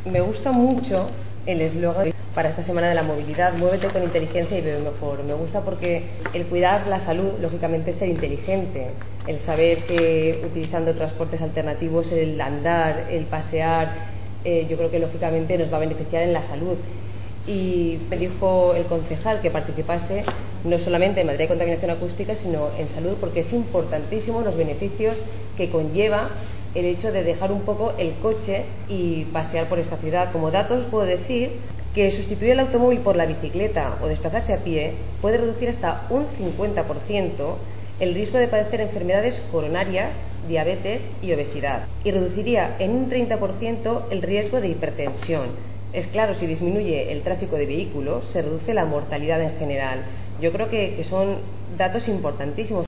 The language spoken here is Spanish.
Me gusta mucho el eslogan para esta Semana de la Movilidad: muévete con inteligencia y vive mejor. Me gusta porque el cuidar la salud, lógicamente, es ser inteligente. El saber que utilizando transportes alternativos, el andar, el pasear, yo creo que lógicamente nos va a beneficiar en la salud. Y me dijo el concejal que participase no solamente en materia de contaminación acústica, sino en salud, porque es importantísimo los beneficios que conlleva el hecho de dejar un poco el coche y pasear por esta ciudad. Como datos puedo decir que sustituir el automóvil por la bicicleta o desplazarse a pie puede reducir hasta un 50% el riesgo de padecer enfermedades coronarias, diabetes y obesidad, y reduciría en un 30% el riesgo de hipertensión. Es claro, si disminuye el tráfico de vehículos, se reduce la mortalidad en general. Yo creo que son datos importantísimos.